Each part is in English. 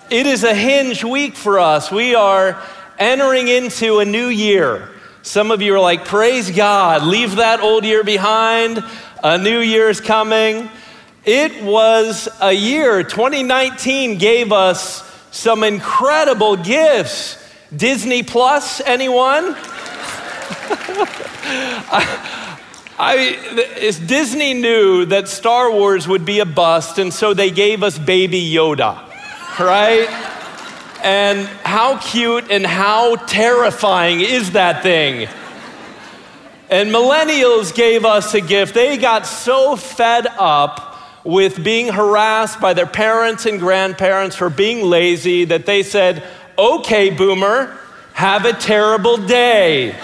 It is a hinge week for us. We are entering into a new year. Some of you are like, praise God, leave that old year behind. A new year is coming. It was a year, 2019 gave us some incredible gifts. Disney Plus, anyone? Disney knew that Star Wars would be a bust, and so they gave us Baby Yoda, right? And how cute and how terrifying is that thing? And millennials gave us a gift. They got so fed up with being harassed by their parents and grandparents for being lazy that they said, okay, boomer, have a terrible day.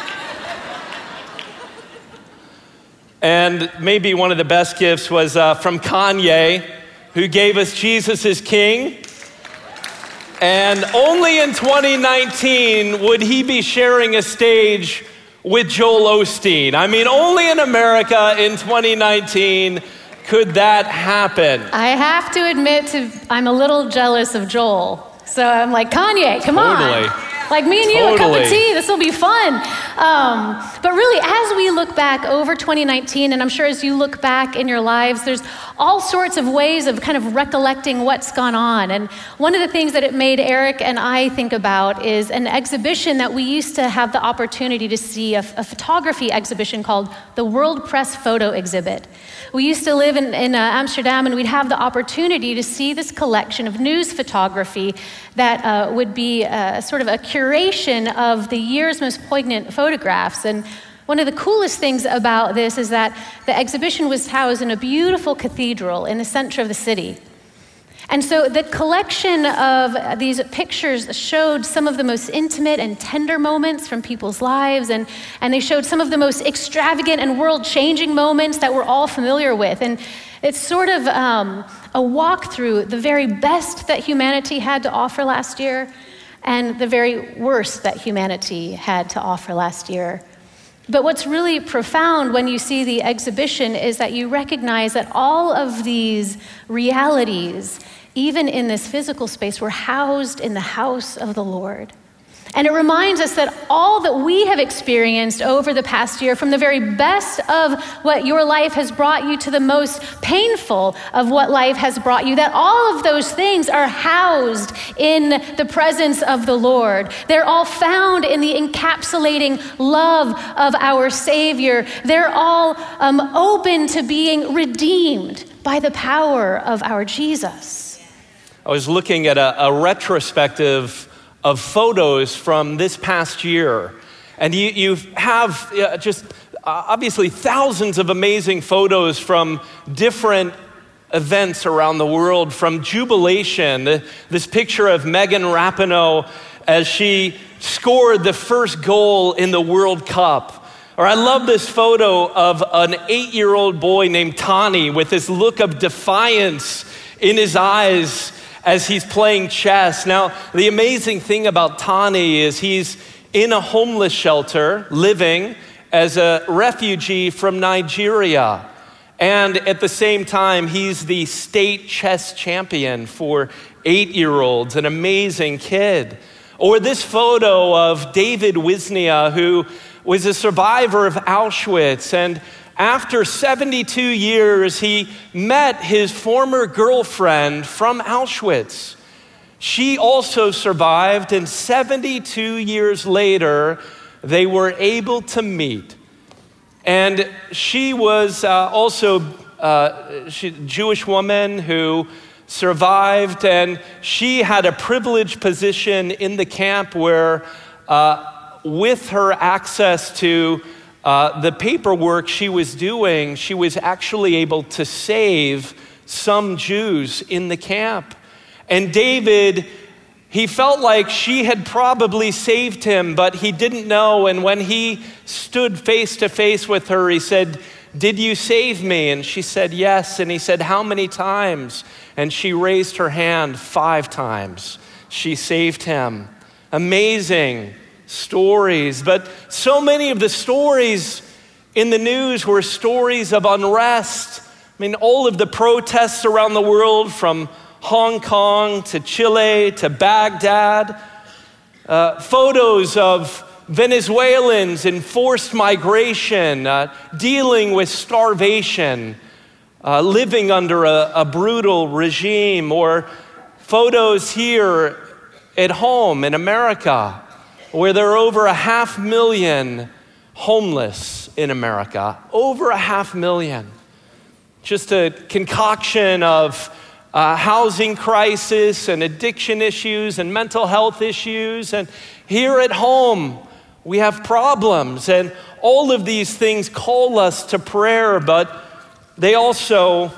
And maybe one of the best gifts was from Kanye, who gave us Jesus is King. And only in 2019 would he be sharing a stage with Joel Osteen. I mean, only in America in 2019 could that happen. I have to admit I'm a little jealous of Joel. So I'm like, Kanye, come on. Like me and you, a cup of tea, this will be fun. But really, as we look back over 2019, and I'm sure as you look back in your lives, there's all sorts of ways of kind of recollecting what's gone on. And one of the things that it made Eric and I think about is an exhibition that we used to have the opportunity to see, a photography exhibition called the World Press Photo Exhibit. We used to live in Amsterdam, and we'd have the opportunity to see this collection of news photography that would be sort of a curation of the year's most poignant photographs. And one of the coolest things about this is that the exhibition was housed in a beautiful cathedral in the center of the city. And so the collection of these pictures showed some of the most intimate and tender moments from people's lives, and they showed some of the most extravagant and world-changing moments that we're all familiar with. And it's sort of a walk through the very best that humanity had to offer last year and the very worst that humanity had to offer last year. But what's really profound when you see the exhibition is that you recognize that all of these realities, even in this physical space, were housed in the house of the Lord. And it reminds us that all that we have experienced over the past year, from the very best of what your life has brought you to the most painful of what life has brought you, that all of those things are housed in the presence of the Lord. They're all found in the encapsulating love of our Savior. They're all open to being redeemed by the power of our Jesus. I was looking at a retrospective of photos from this past year. And you have just obviously thousands of amazing photos from different events around the world, from Jubilation, this picture of Megan Rapinoe as she scored the first goal in the World Cup. Or I love this photo of an 8-year-old boy named Tani with this look of defiance in his eyes as he's playing chess. Now, the amazing thing about Tani is he's in a homeless shelter, living as a refugee from Nigeria. And at the same time, he's the state chess champion for 8-year-olds, an amazing kid. Or this photo of David Wisnia, who was a survivor of Auschwitz, and after 72 years, he met his former girlfriend from Auschwitz. She also survived, and 72 years later, they were able to meet. And she was also a Jewish woman who survived, and she had a privileged position in the camp where, with her access to the paperwork she was doing, she was actually able to save some Jews in the camp. And David, he felt like she had probably saved him, but he didn't know. And when he stood face to face with her, he said, "Did you save me?" And she said, "Yes." And he said, "How many times?" And she raised her hand 5 times. She saved him. Amazing stories. But so many of the stories in the news were stories of unrest. I mean, all of the protests around the world, from Hong Kong to Chile to Baghdad. Photos of Venezuelans in forced migration, dealing with starvation, living under a brutal regime, or photos here at home in America, where there are over 500,000 homeless in America. Over 500,000. Just a concoction of housing crisis and addiction issues and mental health issues. And here at home, we have problems. And all of these things call us to prayer, but they also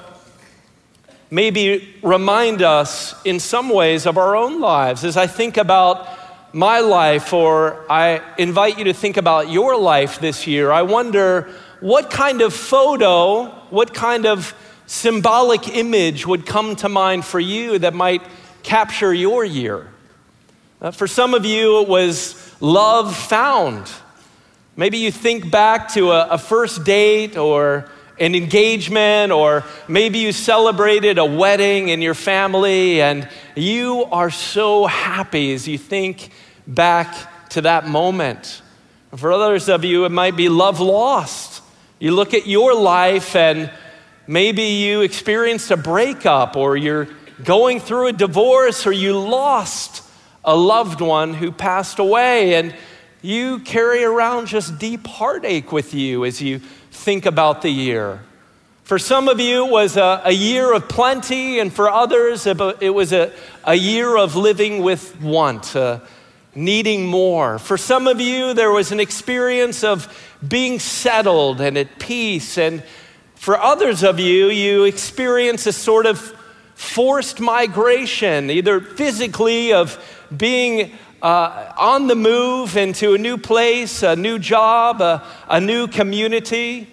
maybe remind us in some ways of our own lives. As I think about my life, or I invite you to think about your life this year, I wonder what kind of photo, what kind of symbolic image would come to mind for you that might capture your year. For some of you, it was love found. Maybe you think back to a first date or an engagement, or maybe you celebrated a wedding in your family and you are so happy as you think back to that moment. For others of you, it might be love lost. You look at your life and maybe you experienced a breakup, or you're going through a divorce, or you lost a loved one who passed away, and you carry around just deep heartache with you as you think about the year. For some of you, it was a year of plenty, and for others, it was a year of living with want, needing more. For some of you, there was an experience of being settled and at peace, and for others of you, you experience a sort of forced migration, either physically of being on the move into a new place, a new job, a new community,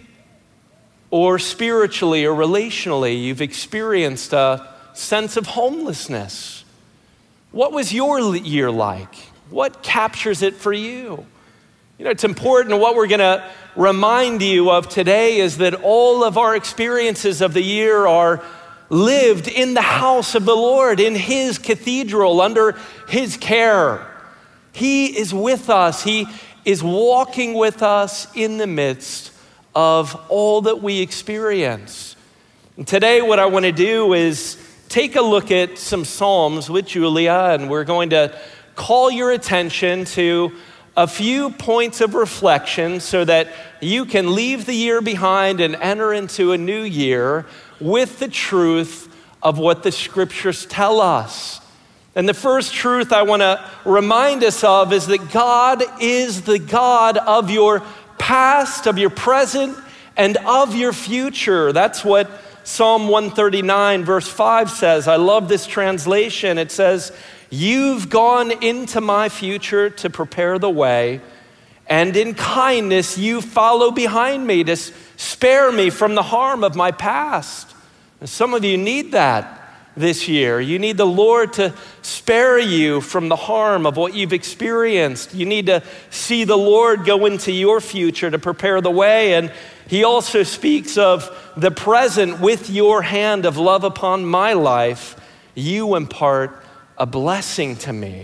or spiritually or relationally, you've experienced a sense of homelessness. What was your year like? What captures it for you? You know, it's important. What we're going to remind you of today is that all of our experiences of the year are lived in the house of the Lord, in His cathedral, under His care. He is with us. He is walking with us in the midst of all that we experience. And today, what I want to do is take a look at some Psalms with Julia, and we're going to call your attention to a few points of reflection so that you can leave the year behind and enter into a new year with the truth of what the scriptures tell us. And the first truth I want to remind us of is that God is the God of your past, of your present, and of your future. That's what Psalm 139 verse 5 says. I love this translation. It says, "You've gone into my future to prepare the way, and in kindness you follow behind me to spare me from the harm of my past." And some of you need that this year. You need the Lord to spare you from the harm of what you've experienced. You need to see the Lord go into your future to prepare the way. And He also speaks of the present. With your hand of love upon my life, you impart a blessing to me.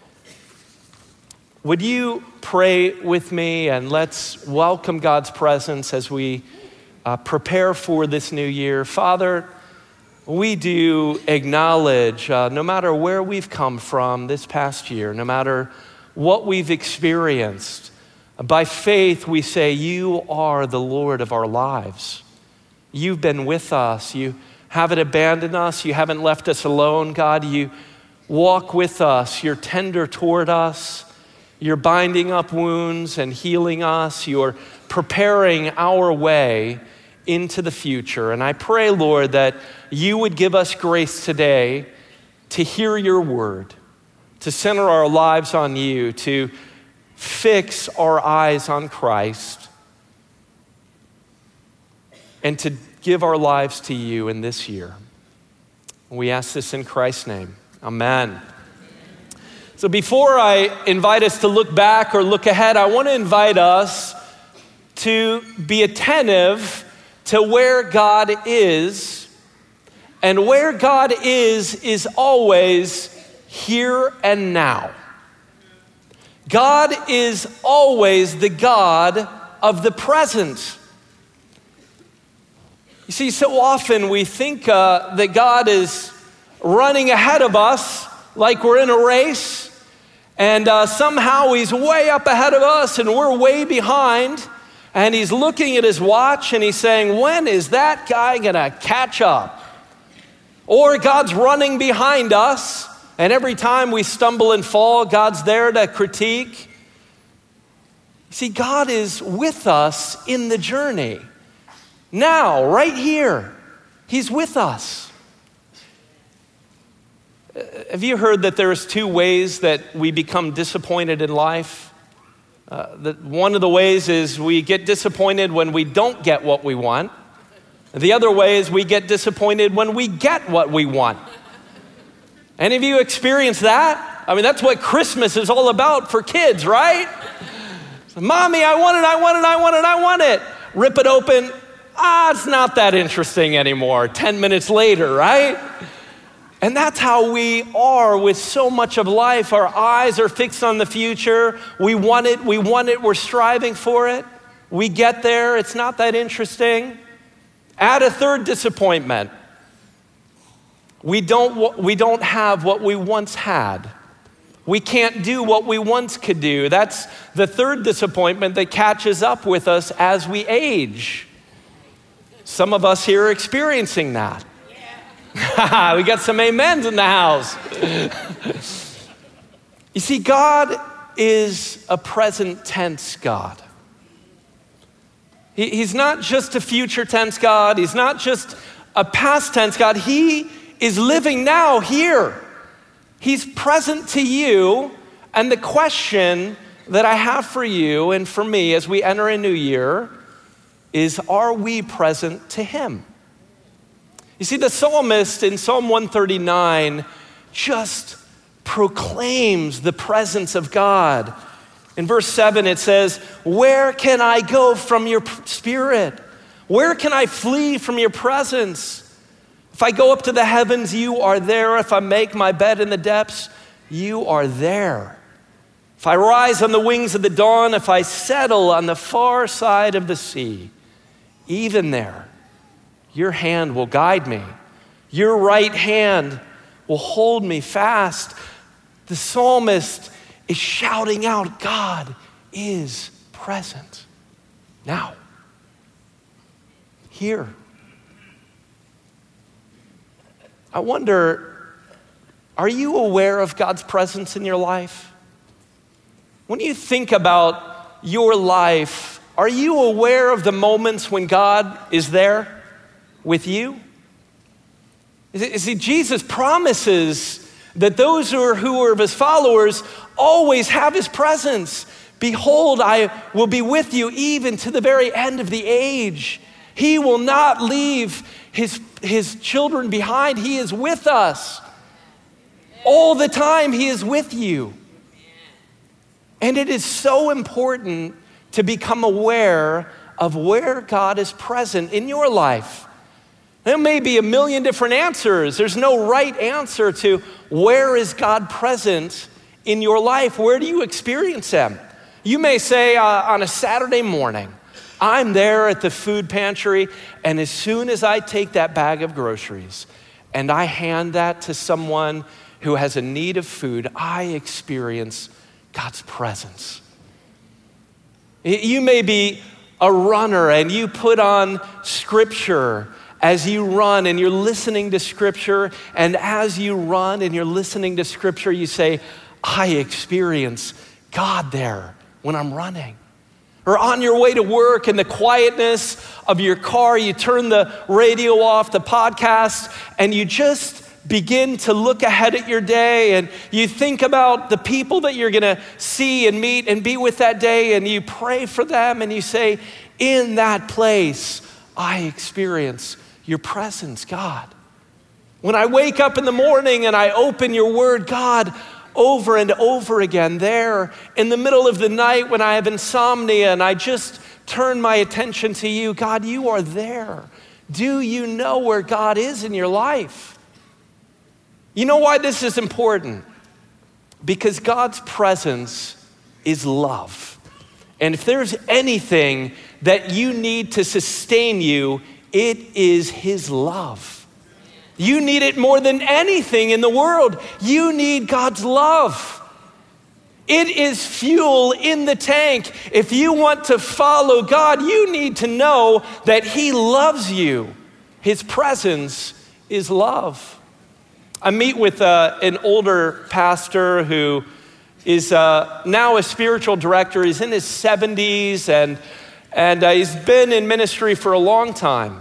Would you pray with me, and let's welcome God's presence as we prepare for this new year. Father, we do acknowledge, no matter where we've come from this past year, no matter what we've experienced, by faith we say, you are the Lord of our lives. You've been with us. You haven't abandoned us. You haven't left us alone, God. You walk with us. You're tender toward us. You're binding up wounds and healing us. You're preparing our way into the future. And I pray, Lord, that you would give us grace today to hear your word, to center our lives on you, to fix our eyes on Christ, and to give our lives to you in this year. We ask this in Christ's name. Amen. So before I invite us to look back or look ahead, I want to invite us to be attentive to where God is And where God is always here and now. God is always the God of the present. You see, so often we think that God is running ahead of us like we're in a race, and somehow he's way up ahead of us and we're way behind, and he's looking at his watch and he's saying, when is that guy gonna catch up? Or God's running behind us, and every time we stumble and fall, God's there to critique. See, God is with us in the journey. Now, right here, he's with us. Have you heard that there's two ways that we become disappointed in life? That one of the ways is we get disappointed when we don't get what we want. The other way is we get disappointed when we get what we want. Any of you experience that? I mean, that's what Christmas is all about for kids, right? Mommy, I want it. Rip it open. It's not that interesting anymore. 10 minutes later, right? And that's how we are with so much of life. Our eyes are fixed on the future. We want it, we're striving for it. We get there, it's not that interesting. Add a third disappointment. We don't have what we once had. We can't do what we once could do. That's the third disappointment that catches up with us as we age. Some of us here are experiencing that. Yeah. We got some amens in the house. You see, God is a present tense God. He's not just a future tense God. He's not just a past tense God. He is living now here. He's present to you. And the question that I have for you and for me as we enter a new year is, are we present to him? You see, the psalmist in Psalm 139 just proclaims the presence of God. In verse 7, it says, where can I go from your spirit? Where can I flee from your presence? If I go up to the heavens, you are there. If I make my bed in the depths, you are there. If I rise on the wings of the dawn, if I settle on the far side of the sea, even there, your hand will guide me. Your right hand will hold me fast. The psalmist is shouting out, God is present now, here. I wonder, are you aware of God's presence in your life? When you think about your life, are you aware of the moments when God is there with you? You see, Jesus promises that those who are of his followers always have his presence. Behold, I will be with you even to the very end of the age. He will not leave his children behind. He is with us. All the time he is with you. And it is so important to become aware of where God is present in your life. There may be a million different answers. There's no right answer to where is God present in your life. Where do you experience him? You may say on a Saturday morning, I'm there at the food pantry, and as soon as I take that bag of groceries and I hand that to someone who has a need of food, I experience God's presence. You may be a runner and you put on scripture as you run and you're listening to scripture, and as you run and you're listening to scripture, you say, I experience God there when I'm running. Or on your way to work in the quietness of your car, you turn the radio off, the podcast, and you just begin to look ahead at your day, and you think about the people that you're gonna see and meet and be with that day, and you pray for them, and you say, in that place, I experience your presence, God. When I wake up in the morning and I open your word, God, over and over again, there in the middle of the night when I have insomnia and I just turn my attention to you, God, you are there Do you know where God is in your life? You know why this is important? Because God's presence is love. And if there's anything that you need to sustain you, it is his love. You need it more than anything in the world. You need God's love. It is fuel in the tank. If you want to follow God, you need to know that he loves you. His presence is love. I meet with an older pastor who is now a spiritual director. He's in his 70s and he's been in ministry for a long time.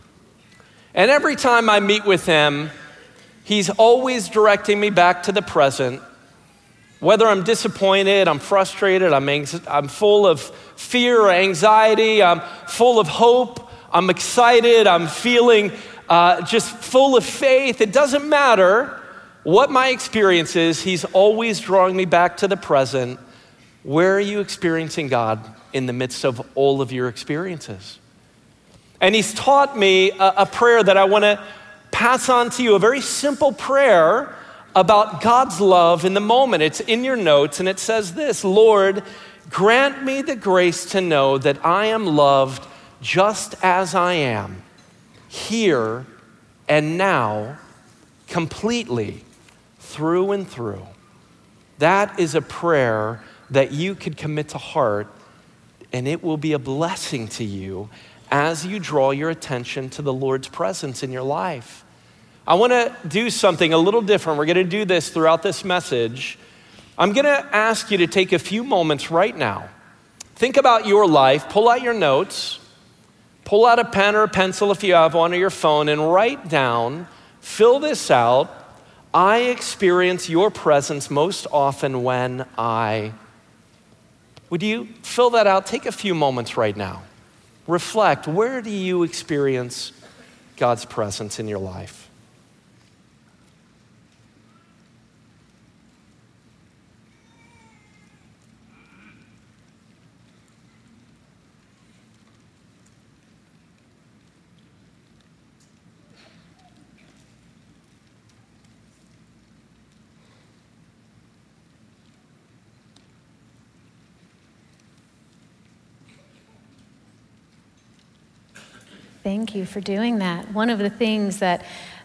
And every time I meet with him, he's always directing me back to the present. Whether I'm disappointed, I'm frustrated, I'm full of fear or anxiety, I'm full of hope, I'm excited, I'm feeling just full of faith. It doesn't matter what my experience is, he's always drawing me back to the present. Where are you experiencing God in the midst of all of your experiences? And he's taught me a prayer that I want to pass on to you, a very simple prayer about God's love in the moment. It's in your notes, and it says this: Lord, grant me the grace to know that I am loved just as I am, here and now, completely, through and through. That is a prayer that you could commit to heart, and it will be a blessing to you as you draw your attention to the Lord's presence in your life. I want to do something a little different. We're going to do this throughout this message. I'm going to ask you to take a few moments right now. Think about your life. Pull out your notes. Pull out a pen or a pencil if you have one, or your phone, and write down, fill this out. I experience your presence most often when I... Would you fill that out? Take a few moments right now. Reflect. Where do you experience God's presence in your life? Thank you for doing that. One of the things that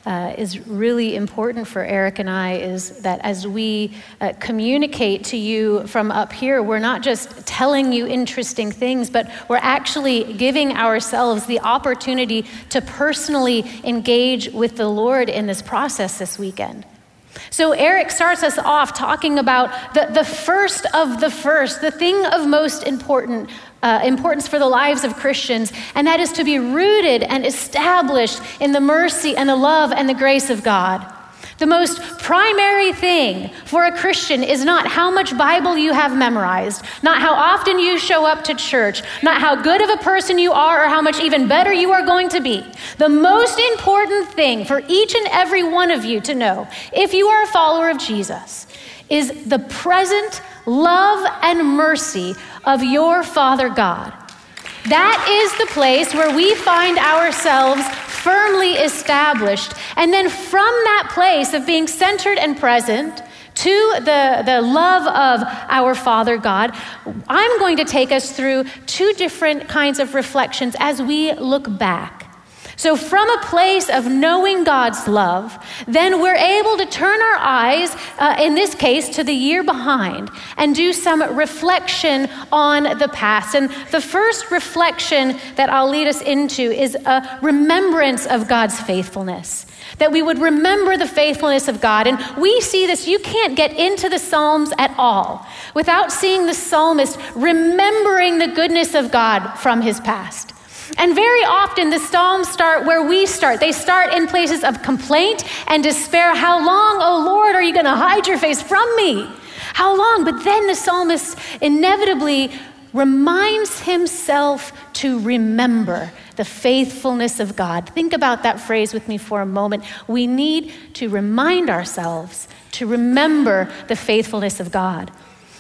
is really important for Eric and I is that as we communicate to you from up here, we're not just telling you interesting things, but we're actually giving ourselves the opportunity to personally engage with the Lord in this process this weekend. So Eric starts us off talking about the first of the first, the thing of most importance for the lives of Christians, and that is to be rooted and established in the mercy and the love and the grace of God. The most primary thing for a Christian is not how much Bible you have memorized, not how often you show up to church, not how good of a person you are or how much even better you are going to be. The most important thing for each and every one of you to know, if you are a follower of Jesus, is the present love and mercy of your Father God. That is the place where we find ourselves firmly established. And then from that place of being centered and present to the love of our Father God, I'm going to take us through two different kinds of reflections as we look back. So from a place of knowing God's love, then we're able to turn our eyes, in this case, to the year behind and do some reflection on the past. And the first reflection that I'll lead us into is a remembrance of God's faithfulness. That we would remember the faithfulness of God. And we see this, you can't get into the Psalms at all without seeing the psalmist remembering the goodness of God from his past. And very often the Psalms start where we start. They start in places of complaint and despair. How long, O Lord, are you going to hide your face from me? How long? But then the psalmist inevitably reminds himself to remember the faithfulness of God. Think about that phrase with me for a moment. We need to remind ourselves to remember the faithfulness of God.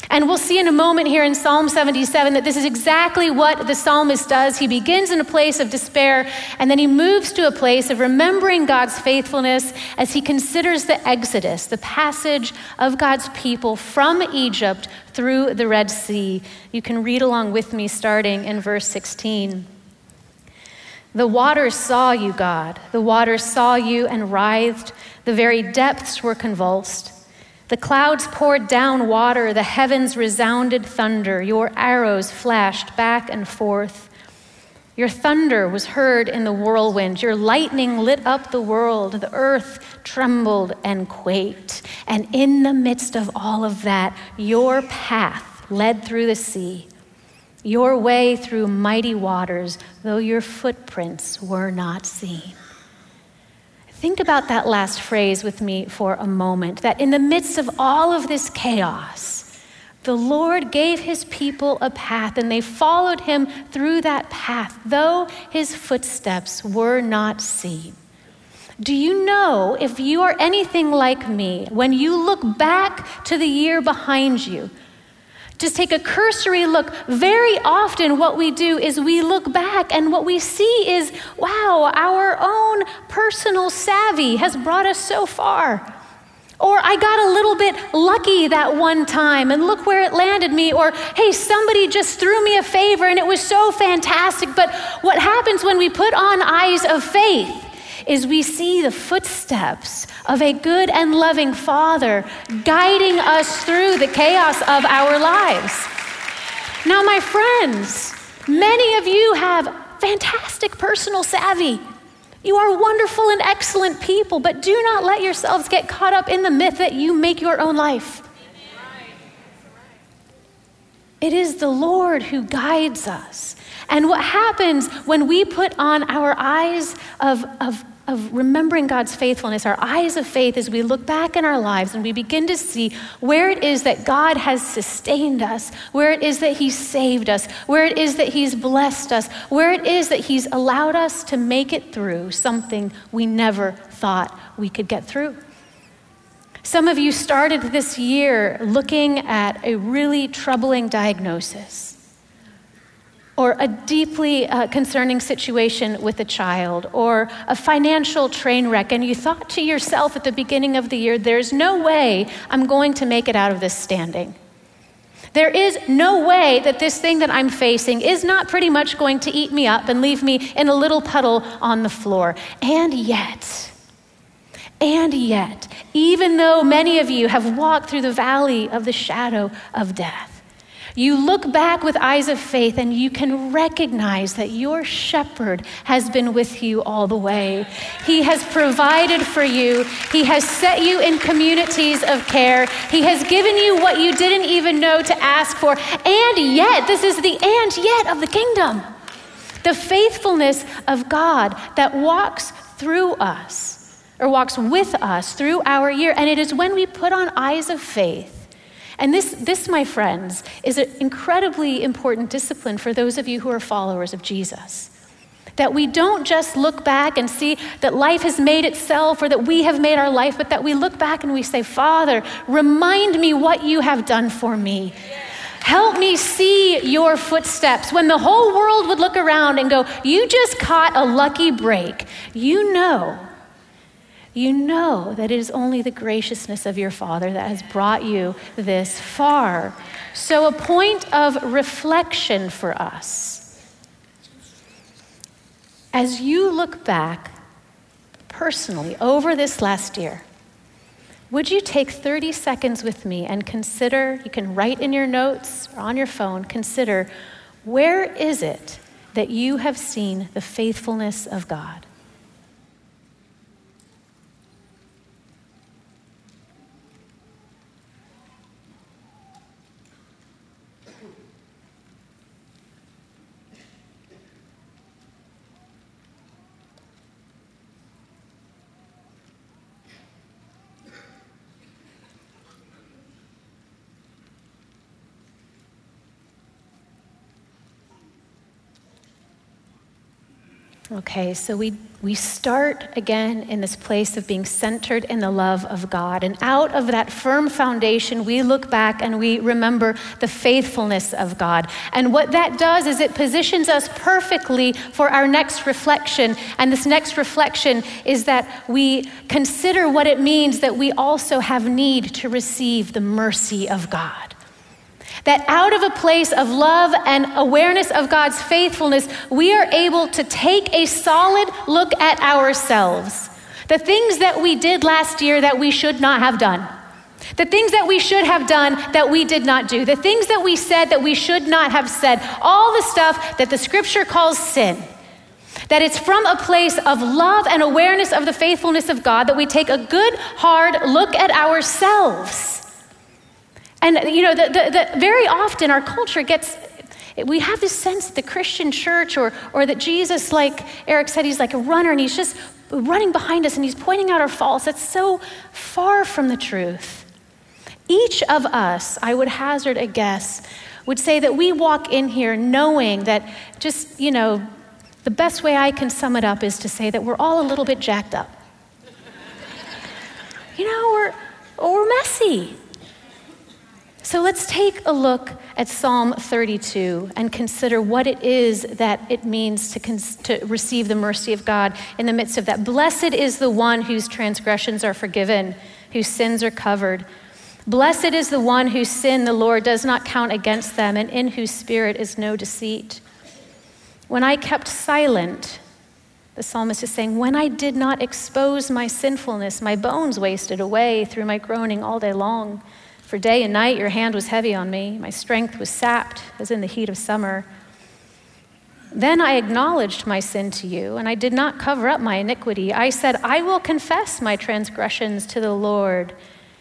And we'll see in a moment here in Psalm 77 that this is exactly what the psalmist does. He begins in a place of despair, and then he moves to a place of remembering God's faithfulness as he considers the Exodus, the passage of God's people from Egypt through the Red Sea. You can read along with me starting in verse 16. The waters saw you, God. The waters saw you and writhed. The very depths were convulsed. The clouds poured down water, the heavens resounded thunder. Your arrows flashed back and forth. Your thunder was heard in the whirlwind. Your lightning lit up the world. The earth trembled and quaked. And in the midst of all of that, your path led through the sea, your way through mighty waters, though your footprints were not seen. Think about that last phrase with me for a moment, that in the midst of all of this chaos, the Lord gave his people a path and they followed him through that path, though his footsteps were not seen. Do you know, if you are anything like me, when you look back to the year behind you, just take a cursory look. Very often what we do is we look back and what we see is, wow, our own personal savvy has brought us so far. Or I got a little bit lucky that one time and look where it landed me. Or, hey, somebody just threw me a favor and it was so fantastic. But what happens when we put on eyes of faith is we see the footsteps of a good and loving Father guiding us through the chaos of our lives. Now, my friends, many of you have fantastic personal savvy. You are wonderful and excellent people, but do not let yourselves get caught up in the myth that you make your own life. It is the Lord who guides us. And what happens when we put on our eyes of remembering God's faithfulness, our eyes of faith, as we look back in our lives and we begin to see where it is that God has sustained us, where it is that he's saved us, where it is that he's blessed us, where it is that he's allowed us to make it through something we never thought we could get through. Some of you started this year looking at a really troubling diagnosis, or a deeply concerning situation with a child, or a financial train wreck, and you thought to yourself at the beginning of the year, there's no way I'm going to make it out of this standing. There is no way that this thing that I'm facing is not pretty much going to eat me up and leave me in a little puddle on the floor. And yet, even though many of you have walked through the valley of the shadow of death, you look back with eyes of faith and you can recognize that your shepherd has been with you all the way. He has provided for you. He has set you in communities of care. He has given you what you didn't even know to ask for. And yet, this is the and yet of the kingdom. The faithfulness of God that walks through us, or walks with us through our year. And it is when we put on eyes of faith. And this, my friends, is an incredibly important discipline for those of you who are followers of Jesus. That we don't just look back and see that life has made itself or that we have made our life, but that we look back and we say, Father, remind me what you have done for me. Help me see your footsteps. When the whole world would look around and go, you just caught a lucky break, you know that it is only the graciousness of your Father that has brought you this far. So a point of reflection for us. As you look back personally over this last year, would you take 30 seconds with me and consider, you can write in your notes or on your phone, consider, where is it that you have seen the faithfulness of God? Okay, so we we start again in this place of being centered in the love of God. And out of that firm foundation, we look back and we remember the faithfulness of God. And what that does is it positions us perfectly for our next reflection. And this next reflection is that we consider what it means that we also have need to receive the mercy of God. That out of a place of love and awareness of God's faithfulness, we are able to take a solid look at ourselves. The things that we did last year that we should not have done. The things that we should have done that we did not do. The things that we said that we should not have said. All the stuff that the scripture calls sin. That it's from a place of love and awareness of the faithfulness of God that we take a good, hard look at ourselves. And very often our culture we have this sense that the Christian church or that Jesus, like Eric said, he's like a runner and he's just running behind us and he's pointing out our faults. That's so far from the truth. Each of us, I would hazard a guess, would say that we walk in here knowing that just, the best way I can sum it up is to say that we're all a little bit jacked up. We're messy. So let's take a look at Psalm 32 and consider what it is that it means to receive the mercy of God in the midst of that. Blessed is the one whose transgressions are forgiven, whose sins are covered. Blessed is the one whose sin the Lord does not count against them, and in whose spirit is no deceit. When I kept silent, the psalmist is saying, when I did not expose my sinfulness, my bones wasted away through my groaning all day long. For day and night your hand was heavy on me. My strength was sapped as in the heat of summer. Then I acknowledged my sin to you, and I did not cover up my iniquity. I said, I will confess my transgressions to the Lord.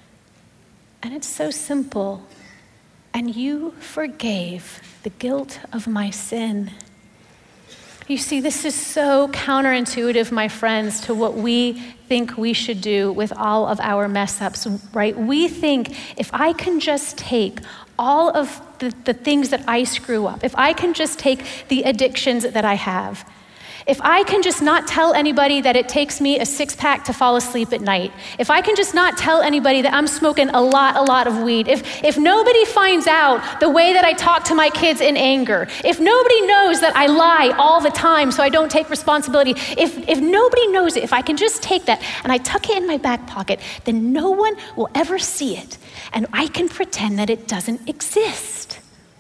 And it's so simple. And you forgave the guilt of my sin. You see, this is so counterintuitive, my friends, to what we think we should do with all of our mess ups, right? We think if I can just take all of the things that I screw up, if I can just take the addictions that I have, if I can just not tell anybody that it takes me a 6-pack to fall asleep at night, if I can just not tell anybody that I'm smoking a lot of weed, if nobody finds out the way that I talk to my kids in anger, if nobody knows that I lie all the time so I don't take responsibility, if nobody knows it, if I can just take that and I tuck it in my back pocket, then no one will ever see it and I can pretend that it doesn't exist.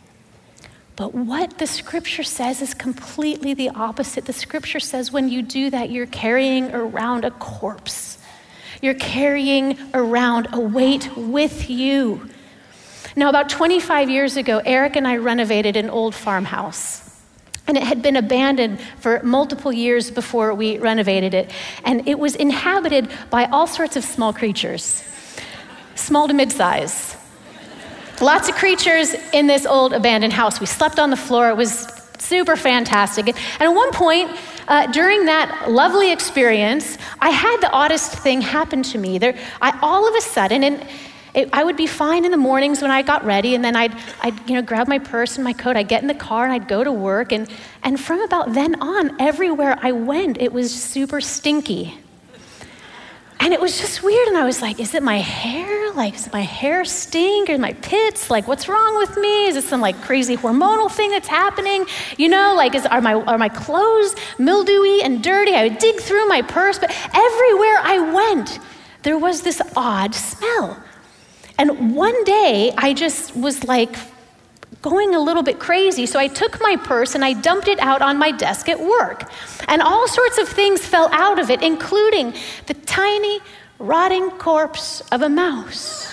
But what the scripture says is completely the opposite. The scripture says when you do that, you're carrying around a corpse. You're carrying around a weight with you. Now, about 25 years ago, Eric and I renovated an old farmhouse. And it had been abandoned for multiple years before we renovated it. And it was inhabited by all sorts of small creatures, small to mid-size. Lots of creatures in this old abandoned house. We slept on the floor. It was super fantastic. And at one point, during that lovely experience, I had the oddest thing happen to me. All of a sudden, I would be fine in the mornings when I got ready, and then I'd grab my purse and my coat. I'd get in the car and I'd go to work. And from about then on, everywhere I went, it was super stinky. And it was just weird, and I was like, is it my hair? Like, does my hair stink? Or my pits? Like, what's wrong with me? Is it some like crazy hormonal thing that's happening? Are my clothes mildewy and dirty? I would dig through my purse, but everywhere I went, there was this odd smell. And one day, I just was like going a little bit crazy, so I took my purse and I dumped it out on my desk at work. And all sorts of things fell out of it, including the tiny, rotting corpse of a mouse,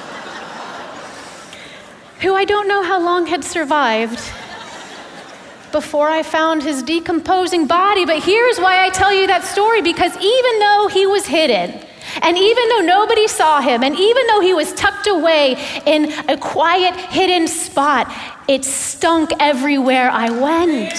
who I don't know how long had survived before I found his decomposing body. But here's why I tell you that story, because even though he was hidden, and even though nobody saw him, and even though he was tucked away in a quiet, hidden spot, it stunk everywhere I went.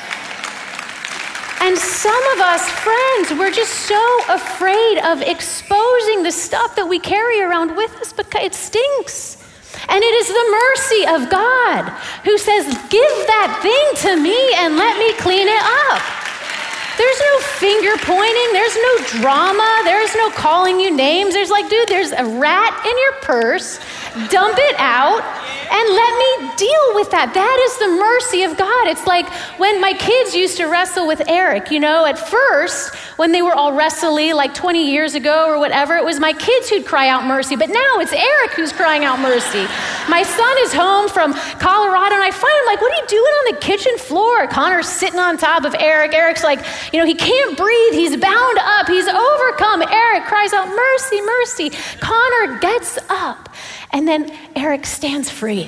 And some of us, friends, we're just so afraid of exposing the stuff that we carry around with us because it stinks. And it is the mercy of God who says, give that thing to me and let me clean it up. There's no finger pointing. There's no drama. There's no calling you names. There's like, dude, there's a rat in your purse. Dump it out and let me deal with that. That is the mercy of God. It's like when my kids used to wrestle with Eric, at first, when they were all wrestly, like 20 years ago or whatever, it was my kids who'd cry out mercy. But now it's Eric who's crying out mercy. My son is home from Colorado, and I find him like, what are you doing on the kitchen floor? Connor's sitting on top of Eric. Eric's like, he can't breathe. He's bound up. He's overcome. Eric cries out, mercy, mercy. Connor gets up. And then Eric stands free.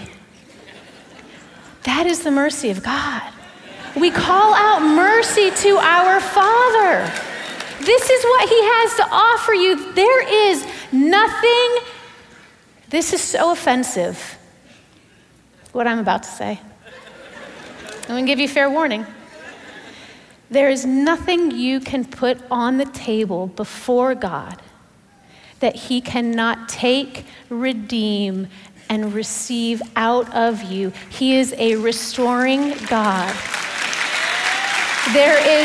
That is the mercy of God. We call out mercy to our Father. This is what he has to offer you. There is nothing. This is so offensive, what I'm about to say. I'm going to give you fair warning. There is nothing you can put on the table before God that he cannot take, redeem, and receive out of you. He is a restoring God. There is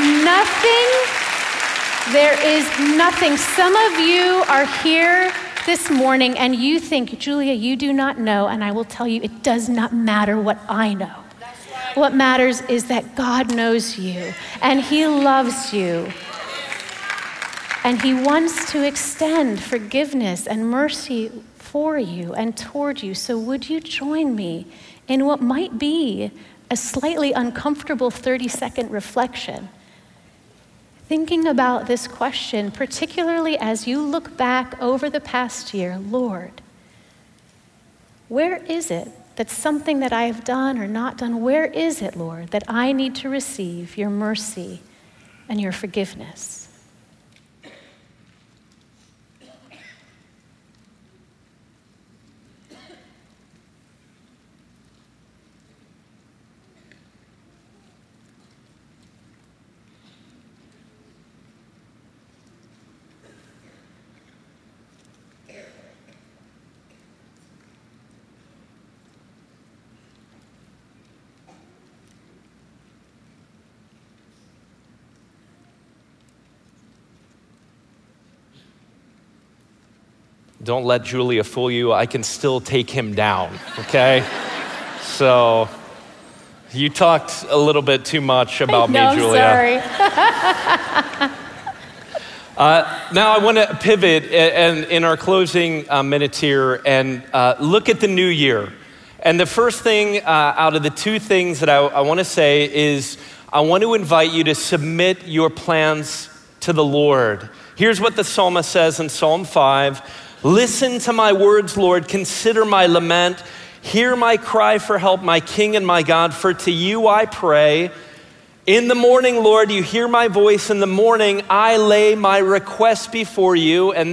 nothing. Some of you are here this morning and you think, Julia, you do not know, and I will tell you, it does not matter what I know. What matters is that God knows you and he loves you. And he wants to extend forgiveness and mercy for you and toward you. So would you join me in what might be a slightly uncomfortable 30-second reflection? Thinking about this question, particularly as you look back over the past year, Lord, where is it that something that I have done or not done, where is it, Lord, that I need to receive your mercy and your forgiveness? Don't let Julia fool you. I can still take him down, okay? So you talked a little bit too much about me, Julia. Sorry. Now I want to pivot and in our closing minutes here and look at the new year. And the first thing out of the two things that I want to say is I want to invite you to submit your plans to the Lord. Here's what the psalmist says in Psalm 5. Listen to my words, Lord. Consider my lament. Hear my cry for help, my King and my God. For to you I pray. In the morning, Lord, you hear my voice. In the morning, I lay my request before you. And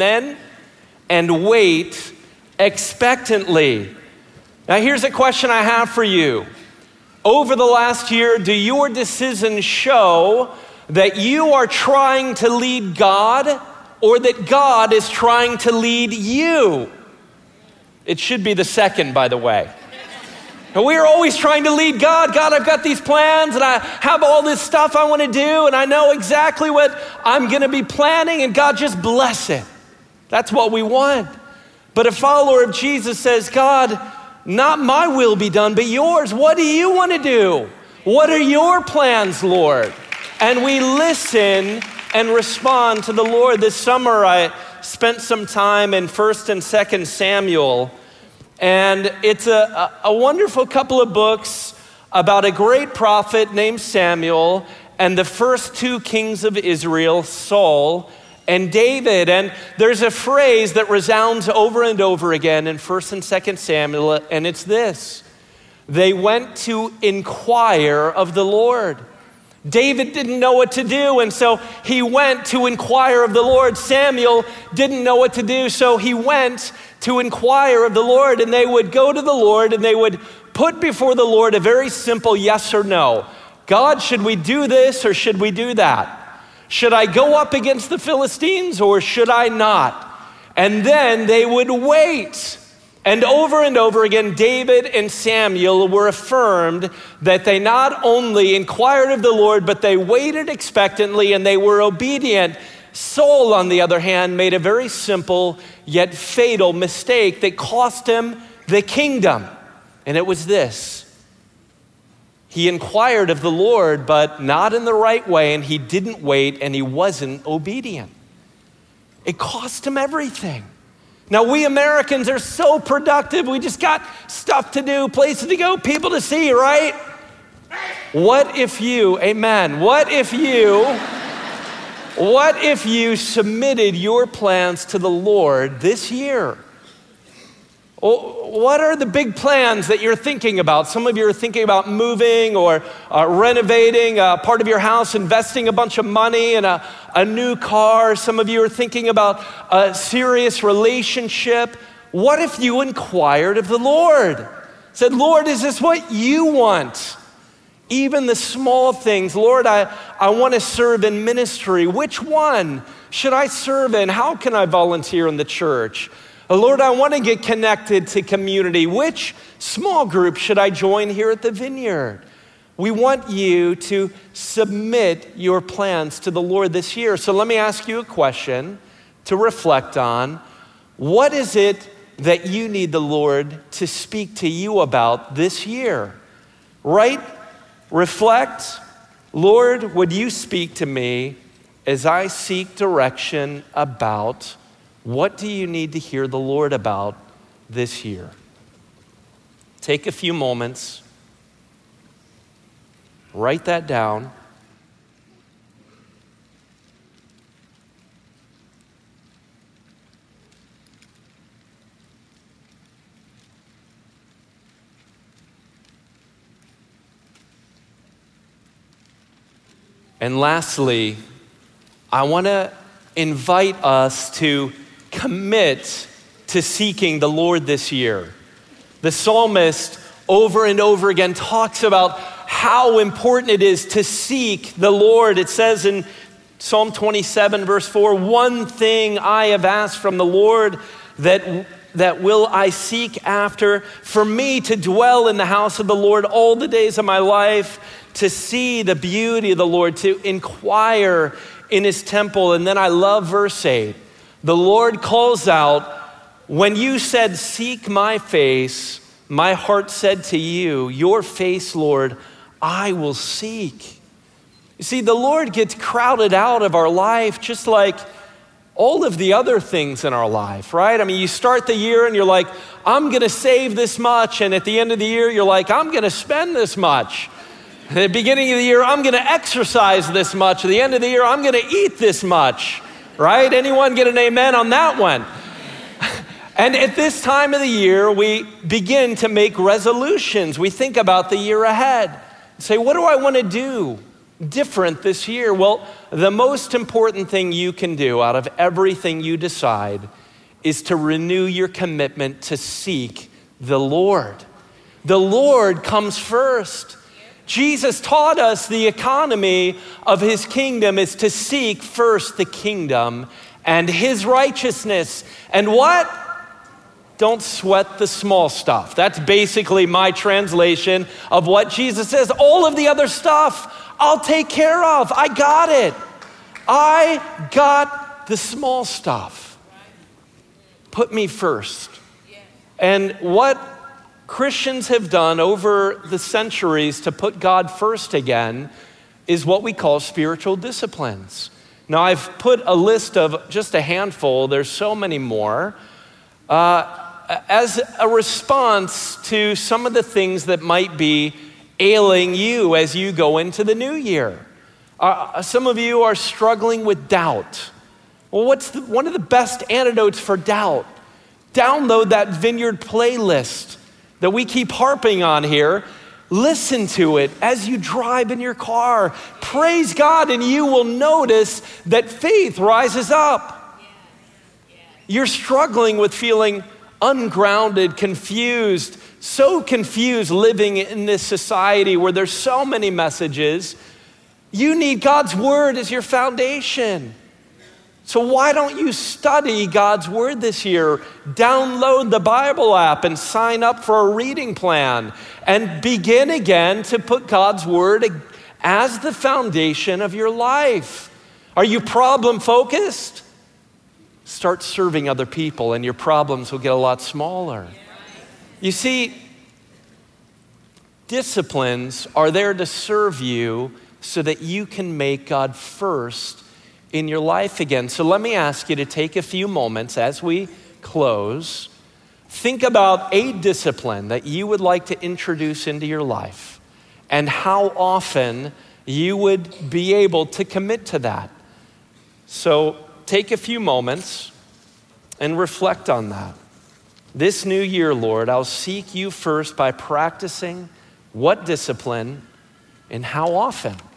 wait expectantly. Now here's a question I have for you. Over the last year, do your decisions show that you are trying to lead God or that God is trying to lead you? It should be the second, by the way. And we are always trying to lead God. God, I've got these plans and I have all this stuff I want to do and I know exactly what I'm going to be planning and God, just bless it. That's what we want. But a follower of Jesus says, God, not my will be done, but yours. What do you want to do? What are your plans, Lord? And we listen and respond to the Lord. This summer, I spent some time in 1 and 2 Samuel, and it's a wonderful couple of books about a great prophet named Samuel and the first two kings of Israel, Saul and David. And there's a phrase that resounds over and over again in 1 and 2 Samuel, and it's this: they went to inquire of the Lord. David didn't know what to do, and so he went to inquire of the Lord. Samuel didn't know what to do, so he went to inquire of the Lord. And they would go to the Lord and they would put before the Lord a very simple yes or no. God, should we do this or should we do that? Should I go up against the Philistines or should I not? And then they would wait And over again, David and Samuel were affirmed that they not only inquired of the Lord, but they waited expectantly and they were obedient. Saul, on the other hand, made a very simple yet fatal mistake that cost him the kingdom. And it was this. He inquired of the Lord, but not in the right way, and he didn't wait, and he wasn't obedient. It cost him everything. Now, we Americans are so productive. We just got stuff to do, places to go, people to see, right? What if you, amen, what if you submitted your plans to the Lord this year? What are the big plans that you're thinking about? Some of you are thinking about moving or renovating part of your house, investing a bunch of money in a new car. Some of you are thinking about a serious relationship. What if you inquired of the Lord? Said, Lord, is this what you want? Even the small things. Lord, I want to serve in ministry. Which one should I serve in? How can I volunteer in the church? Lord, I want to get connected to community. Which small group should I join here at the Vineyard? We want you to submit your plans to the Lord this year. So let me ask you a question to reflect on. What is it that you need the Lord to speak to you about this year? Right? Reflect. Lord, would you speak to me as I seek direction about what do you need to hear the Lord about this year? Take a few moments. Write that down. And lastly, I want to invite us to commit to seeking the Lord this year. The psalmist over and over again talks about how important it is to seek the Lord. It says in Psalm 27 verse 4, one thing I have asked from the Lord that will I seek after, for me to dwell in the house of the Lord all the days of my life, to see the beauty of the Lord, to inquire in his temple. And then I love verse 8. The Lord calls out, when you said, seek my face, my heart said to you, your face, Lord, I will seek. You see, the Lord gets crowded out of our life just like all of the other things in our life, right? I mean, you start the year and you're like, I'm gonna save this much. And at the end of the year, you're like, I'm gonna spend this much. At the beginning of the year, I'm gonna exercise this much. At the end of the year, I'm gonna eat this much. Right? Anyone get an amen on that one? And at this time of the year, we begin to make resolutions. We think about the year ahead. Say, what do I want to do different this year? Well, the most important thing you can do out of everything you decide is to renew your commitment to seek the Lord. The Lord comes first. Jesus taught us the economy of his kingdom is to seek first the kingdom and his righteousness. And what? Don't sweat the small stuff. That's basically my translation of what Jesus says. All of the other stuff, I'll take care of. I got it. I got the small stuff. Put me first. And what Christians have done over the centuries to put God first again is what we call spiritual disciplines. Now, I've put a list of just a handful, there's so many more, as a response to some of the things that might be ailing you as you go into the new year. Some of you are struggling with doubt. Well, what's one of the best antidotes for doubt? Download that Vineyard playlist that we keep harping on here. Listen to it as you drive in your car. Praise God, and you will notice that faith rises up. You're struggling with feeling ungrounded, confused, so confused living in this society where there's so many messages. You need God's word as your foundation. So why don't you study God's Word this year? Download the Bible app and sign up for a reading plan and begin again to put God's Word as the foundation of your life. Are you problem focused? Start serving other people and your problems will get a lot smaller. You see, disciplines are there to serve you so that you can make God first in your life again. So let me ask you to take a few moments as we close. Think about a discipline that you would like to introduce into your life and how often you would be able to commit to that. So take a few moments and reflect on that. This new year, Lord, I'll seek you first by practicing what discipline and how often.